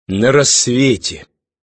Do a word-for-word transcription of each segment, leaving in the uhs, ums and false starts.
На рассвете.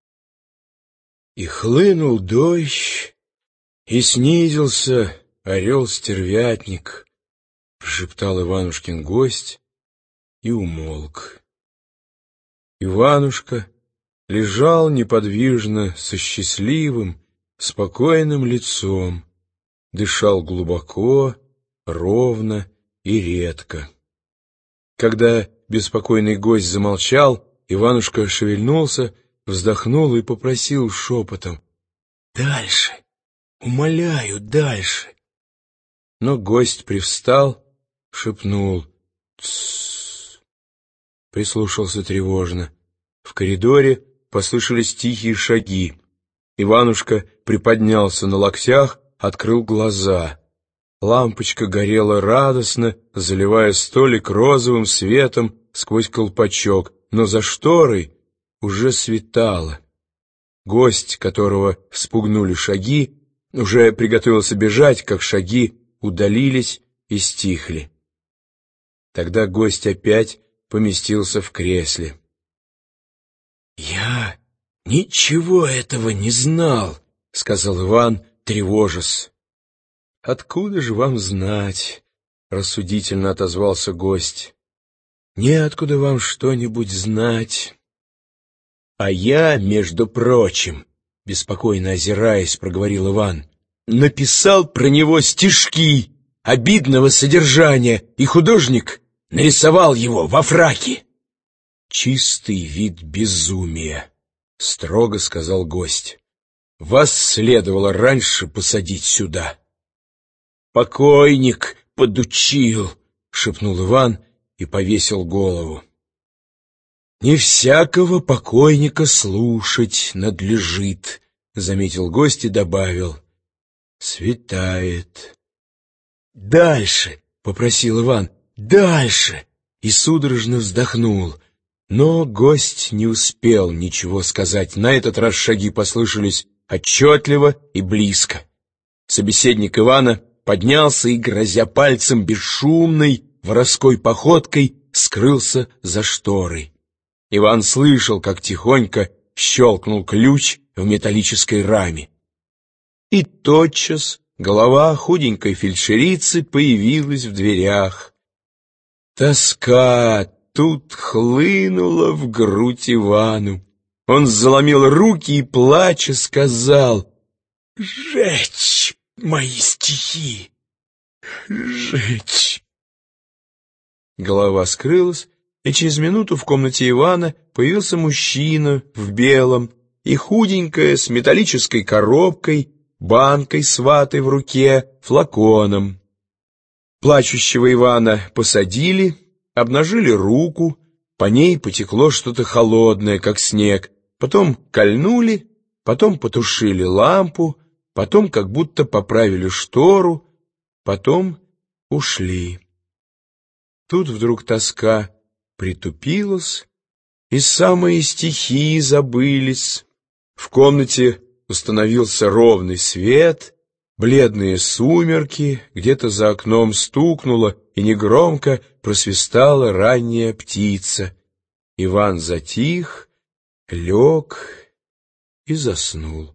И хлынул дождь, и снизился орел-стервятник, прошептал Иванушкин гость и умолк. Иванушка лежал неподвижно, со счастливым, спокойным лицом, дышал глубоко, ровно и редко. Когда беспокойный гость замолчал, Иванушка шевельнулся, вздохнул и попросил шепотом: «Дальше! Умоляю, дальше!» Но гость привстал, шепнул: «Тссс!» Прислушался тревожно. В коридоре послышались тихие шаги. Иванушка приподнялся на локтях, открыл глаза. Лампочка горела радостно, заливая столик розовым светом сквозь колпачок, но за шторой уже светало. Гость, которого вспугнули шаги, уже приготовился бежать, как шаги удалились и стихли. Тогда гость опять поместился в кресле. «Я ничего этого не знал», — сказал Иван, тревожась. «Откуда же вам знать?» — рассудительно отозвался гость. «Неоткуда вам что-нибудь знать». «А я, между прочим, — беспокойно озираясь, проговорил Иван, — написал про него стишки обидного содержания, и художник нарисовал его во фраке». «Чистый вид безумия», — строго сказал гость. «Вас следовало раньше посадить сюда». «Покойник подучил», — шепнул Иван и повесил голову. «Не всякого покойника слушать надлежит», — заметил гость и добавил: «Светает». «Дальше», — попросил Иван, — «дальше», и судорожно вздохнул. Но гость не успел ничего сказать. На этот раз шаги послышались отчетливо и близко. Собеседник Ивана поднялся и, грозя пальцем бесшумной воровской походкой, скрылся за шторой. Иван слышал, как тихонько щелкнул ключ в металлической раме. И тотчас голова худенькой фельдшерицы появилась в дверях. Тоска тут хлынула в грудь Ивану. Он заломил руки и, плача, сказал: «Жечь мои стихи! Жечь!» Голова скрылась, и через минуту в комнате Ивана появился мужчина в белом и худенькая, с металлической коробкой, банкой с ватой в руке, флаконом. Плачущего Ивана посадили, обнажили руку, по ней потекло что-то холодное, как снег, потом кольнули, потом потушили лампу, потом как будто поправили штору, потом ушли. Тут вдруг тоска притупилась, и самые стихи забылись. В комнате установился ровный свет, бледные сумерки, где-то за окном стукнула и негромко просвистала ранняя птица. Иван затих, лег и заснул.